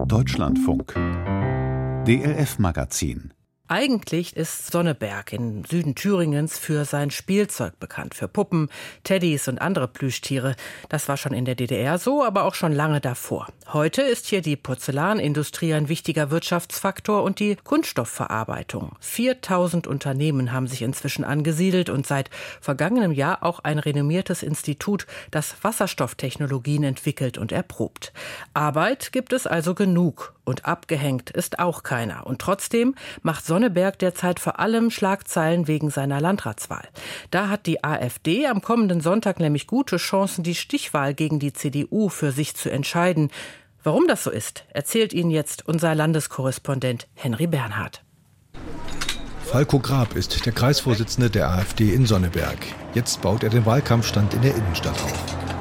Deutschlandfunk. DLF-Magazin. Eigentlich ist Sonneberg im Süden Thüringens für sein Spielzeug bekannt. Für Puppen, Teddys und andere Plüschtiere. Das war schon in der DDR so, aber auch schon lange davor. Heute ist hier die Porzellanindustrie ein wichtiger Wirtschaftsfaktor und die Kunststoffverarbeitung. 4000 Unternehmen haben sich inzwischen angesiedelt und seit vergangenem Jahr auch ein renommiertes Institut, das Wasserstofftechnologien entwickelt und erprobt. Arbeit gibt es also genug. Und abgehängt ist auch keiner. Und trotzdem macht Sonneberg derzeit vor allem Schlagzeilen wegen seiner Landratswahl. Da hat die AfD am kommenden Sonntag nämlich gute Chancen, die Stichwahl gegen die CDU für sich zu entscheiden. Warum das so ist, erzählt Ihnen jetzt unser Landeskorrespondent Henry Bernhard. Falko Grab ist der Kreisvorsitzende der AfD in Sonneberg. Jetzt baut er den Wahlkampfstand in der Innenstadt auf.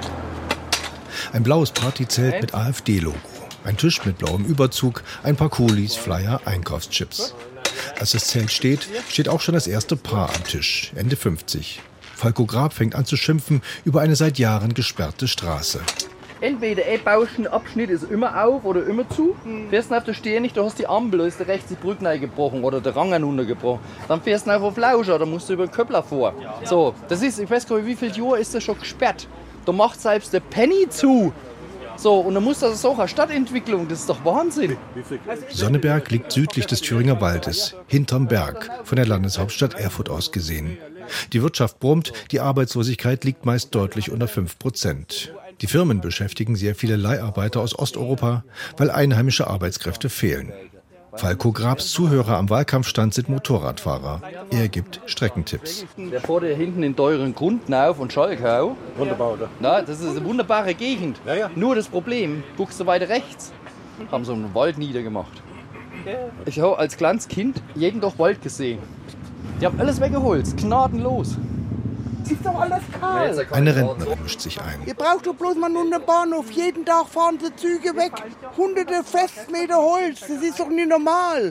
Ein blaues Partyzelt mit AfD-Logo. Ein Tisch mit blauem Überzug, ein paar Kulis, Flyer, Einkaufschips. Als das Zelt steht, steht auch schon das erste Paar am Tisch, Ende 50. Falko Grab fängt an zu schimpfen über eine seit Jahren gesperrte Straße. Entweder baust einen Abschnitt ist immer auf oder immer zu. Fährst du auf der Stehen nicht, du hast die Ampel, da ist der rechts die Brücke gebrochen oder der Rang runtergebrochen. Dann fährst du auf Lauscher, da musst du über den Köppler vor. So, das ist, ich weiß gar nicht, wie viele Jahre ist das schon gesperrt. Da macht selbst der Penny zu. So, und dann muss das auch eine Stadtentwicklung, das ist doch Wahnsinn. Sonneberg liegt südlich des Thüringer Waldes, hinterm Berg, von der Landeshauptstadt Erfurt aus gesehen. Die Wirtschaft brummt, die Arbeitslosigkeit liegt meist deutlich unter 5%. Die Firmen beschäftigen sehr viele Leiharbeiter aus Osteuropa, weil einheimische Arbeitskräfte fehlen. Falko Grabs Zuhörer am Wahlkampfstand sind Motorradfahrer. Er gibt Streckentipps. Der fährt hier hinten in teuren Grundnauf und Schalkau. Wunderbar, oder? Na, das ist eine wunderbare Gegend. Ja. Nur das Problem, guckst du weiter rechts, haben sie einen Wald niedergemacht. Ich habe als kleines Kind jeden Tag Wald gesehen. Die haben alles weggeholt, gnadenlos. Ist doch alles kahl. Eine Rentnerin mischt sich ein. Ihr braucht doch bloß mal nur einen Bahnhof. Jeden Tag fahren sie Züge weg. Hunderte Festmeter Holz. Das ist doch nicht normal.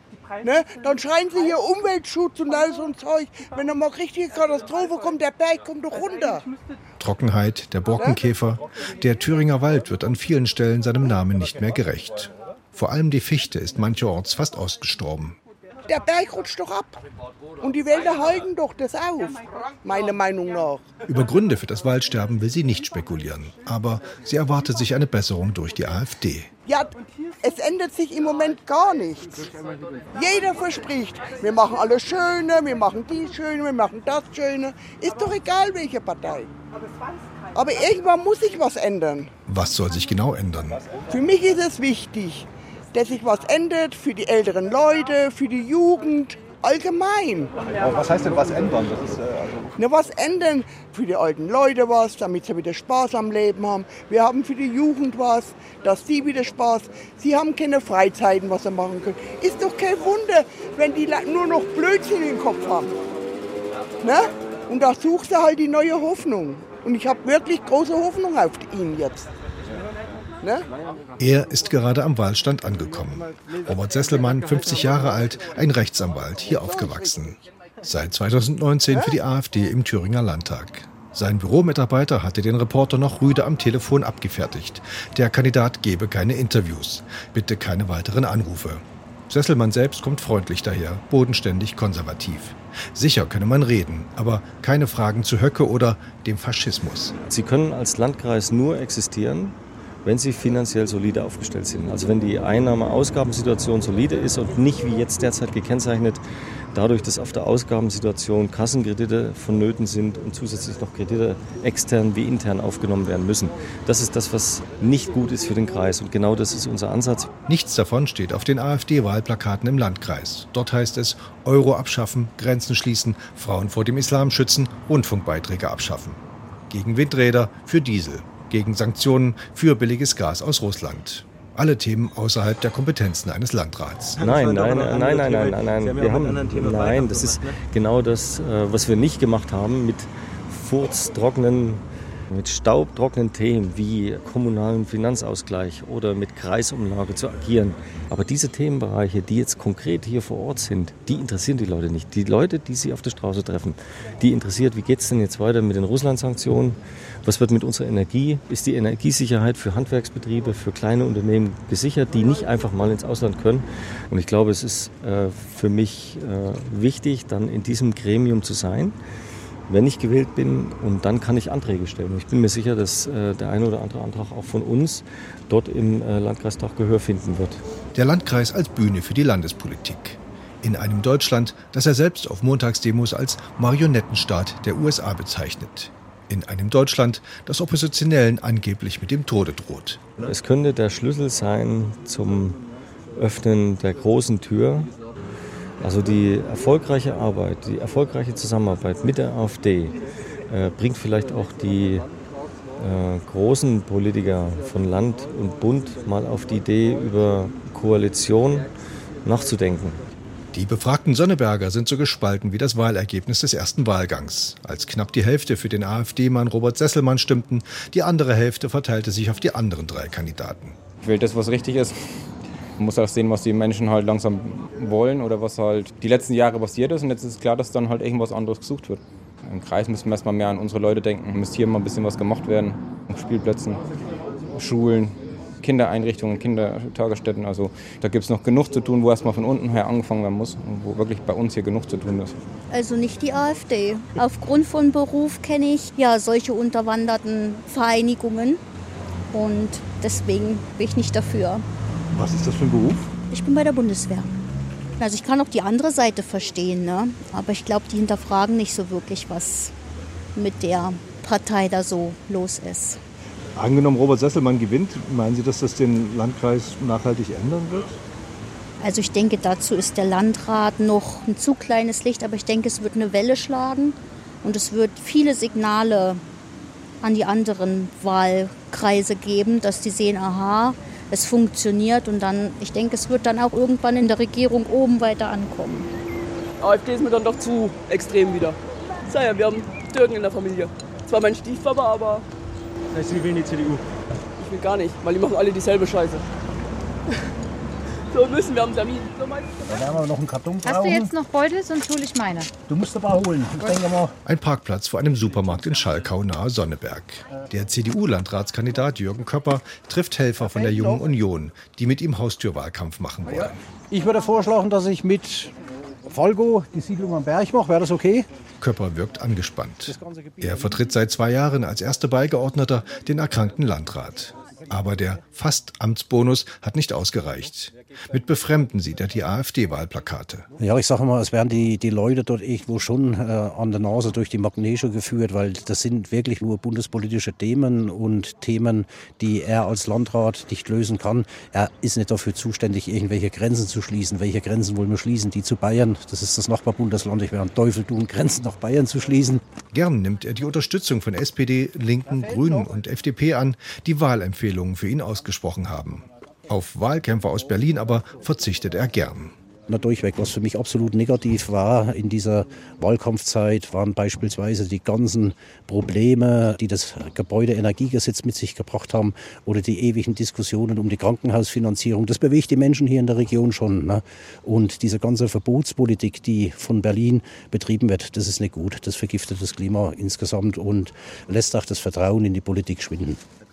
Ne? Dann schreien sie hier Umweltschutz und alles und Zeug. Wenn da mal richtige Katastrophe kommt, der Berg kommt doch runter. Trockenheit, der Borkenkäfer. Der Thüringer Wald wird an vielen Stellen seinem Namen nicht mehr gerecht. Vor allem die Fichte ist mancherorts fast ausgestorben. Der Berg rutscht doch ab. Und die Wälder halten doch das auf, meiner Meinung nach. Über Gründe für das Waldsterben will sie nicht spekulieren. Aber sie erwartet sich eine Besserung durch die AfD. Ja, es ändert sich im Moment gar nichts. Jeder verspricht, wir machen alles Schöne, wir machen dies Schöne, wir machen das Schöne. Ist doch egal, welche Partei. Aber irgendwann muss sich was ändern. Was soll sich genau ändern? Für mich ist es wichtig, dass sich was ändert für die älteren Leute, für die Jugend, allgemein. Aber was heißt denn was ändern? Das ist, Was ändern für die alten Leute was, damit sie wieder Spaß am Leben haben. Wir haben für die Jugend was, dass sie wieder Spaß. Sie haben keine Freizeiten, was sie machen können. Ist doch kein Wunder, wenn die nur noch Blödsinn im Kopf haben. Ne? Und da suchst du halt die neue Hoffnung. Und ich habe wirklich große Hoffnung auf ihn jetzt. Ne? Er ist gerade am Wahlstand angekommen. Robert Sesselmann, 50 Jahre alt, ein Rechtsanwalt, hier aufgewachsen. Seit 2019 für die AfD im Thüringer Landtag. Sein Büromitarbeiter hatte den Reporter noch rüde am Telefon abgefertigt. Der Kandidat gebe keine Interviews, bitte keine weiteren Anrufe. Sesselmann selbst kommt freundlich daher, bodenständig konservativ. Sicher könne man reden, aber keine Fragen zu Höcke oder dem Faschismus. Sie können als Landkreis nur existieren, wenn sie finanziell solide aufgestellt sind. Also wenn die Einnahme-Ausgabensituation solide ist und nicht wie jetzt derzeit gekennzeichnet, dadurch, dass auf der Ausgabensituation Kassenkredite vonnöten sind und zusätzlich noch Kredite extern wie intern aufgenommen werden müssen. Das ist das, was nicht gut ist für den Kreis und genau das ist unser Ansatz. Nichts davon steht auf den AfD-Wahlplakaten im Landkreis. Dort heißt es, Euro abschaffen, Grenzen schließen, Frauen vor dem Islam schützen, Rundfunkbeiträge abschaffen. Gegen Windräder, für Diesel. Gegen Sanktionen für billiges Gas aus Russland. Alle Themen außerhalb der Kompetenzen eines Landrats. Nein. Das ist genau das, was wir nicht gemacht haben mit furztrockenen mit staubtrockenen Themen wie kommunalen Finanzausgleich oder mit Kreisumlage zu agieren. Aber diese Themenbereiche, die jetzt konkret hier vor Ort sind, die interessieren die Leute nicht. Die Leute, die sie auf der Straße treffen, die interessiert, wie geht es denn jetzt weiter mit den Russland-Sanktionen? Was wird mit unserer Energie? Ist die Energiesicherheit für Handwerksbetriebe, für kleine Unternehmen gesichert, die nicht einfach mal ins Ausland können? Und ich glaube, es ist für mich wichtig, dann in diesem Gremium zu sein, wenn ich gewählt bin, und dann kann ich Anträge stellen. Ich bin mir sicher, dass der eine oder andere Antrag auch von uns dort im Landkreistag Gehör finden wird. Der Landkreis als Bühne für die Landespolitik. In einem Deutschland, das er selbst auf Montagsdemos als Marionettenstaat der USA bezeichnet. In einem Deutschland, das Oppositionellen angeblich mit dem Tode droht. Es könnte der Schlüssel sein zum Öffnen der großen Tür. Also die erfolgreiche Arbeit, die erfolgreiche Zusammenarbeit mit der AfD bringt vielleicht auch die großen Politiker von Land und Bund mal auf die Idee, über Koalition nachzudenken. Die befragten Sonneberger sind so gespalten wie das Wahlergebnis des ersten Wahlgangs. Als knapp die Hälfte für den AfD-Mann Robert Sesselmann stimmten, die andere Hälfte verteilte sich auf die anderen 3 Kandidaten. Ich will das, was richtig ist. Man muss auch sehen, was die Menschen halt langsam wollen oder was halt die letzten Jahre passiert ist. Und jetzt ist klar, dass dann halt irgendwas anderes gesucht wird. Im Kreis müssen wir erstmal mehr an unsere Leute denken. Müsste hier mal ein bisschen was gemacht werden. Auf Spielplätzen, Schulen, Kindereinrichtungen, Kindertagesstätten. Also da gibt es noch genug zu tun, wo erstmal von unten her angefangen werden muss und wo wirklich bei uns hier genug zu tun ist. Also nicht die AfD. Aufgrund von Beruf kenne ich ja solche unterwanderten Vereinigungen und deswegen bin ich nicht dafür. Was ist das für ein Beruf? Ich bin bei der Bundeswehr. Also ich kann auch die andere Seite verstehen, ne? Aber ich glaube, die hinterfragen nicht so wirklich, was mit der Partei da so los ist. Angenommen, Robert Sesselmann gewinnt, meinen Sie, dass das den Landkreis nachhaltig ändern wird? Also ich denke, dazu ist der Landrat noch ein zu kleines Licht, aber ich denke, es wird eine Welle schlagen und es wird viele Signale an die anderen Wahlkreise geben, dass die sehen, aha, es funktioniert und dann, ich denke, es wird dann auch irgendwann in der Regierung oben weiter ankommen. AfD ist mir dann doch zu extrem wieder. Ja, wir haben Türken in der Familie. Zwar mein Stiefpapa, aber... Das heißt, Sie wählen die CDU? Ich will gar nicht, weil die machen alle dieselbe Scheiße. So müssen wir am Termin. So, da werden wir noch einen Karton brauchen. Hast du jetzt noch Beutel, sonst hole ich meine. Du musst aber holen. Ich denke mal. Ein Parkplatz vor einem Supermarkt in Schalkau nahe Sonneberg. Der CDU-Landratskandidat Jürgen Köpper trifft Helfer von der Jungen Union, die mit ihm Haustürwahlkampf machen wollen. Ich würde vorschlagen, dass ich mit Volgo die Siedlung am Berg mache. Wäre das okay? Köpper wirkt angespannt. Er vertritt seit 2 Jahren als erster Beigeordneter den erkrankten Landrat. Aber der Fast-Amtsbonus hat nicht ausgereicht. Mit Befremden sieht er die AfD-Wahlplakate. Ja, ich sage mal, es werden die Leute dort irgendwo schon an der Nase durch die Magnete geführt, weil das sind wirklich nur bundespolitische Themen und Themen, die er als Landrat nicht lösen kann. Er ist nicht dafür zuständig, irgendwelche Grenzen zu schließen. Welche Grenzen wollen wir schließen? Die zu Bayern, das ist das Nachbarbundesland. Ich werde einen Teufel tun, Grenzen nach Bayern zu schließen. Gern nimmt er die Unterstützung von SPD, Linken, Grünen und FDP an, die Wahlempfehlungen für ihn ausgesprochen haben. Auf Wahlkämpfer aus Berlin aber verzichtet er gern. Na, durchweg. Was für mich absolut negativ war in dieser Wahlkampfzeit, waren beispielsweise die ganzen Probleme, die das Gebäudeenergiegesetz mit sich gebracht haben oder die ewigen Diskussionen um die Krankenhausfinanzierung. Das bewegt die Menschen hier in der Region schon. Ne? Und diese ganze Verbotspolitik, die von Berlin betrieben wird, das ist nicht gut. Das vergiftet das Klima insgesamt und lässt auch das Vertrauen in die Politik schwinden.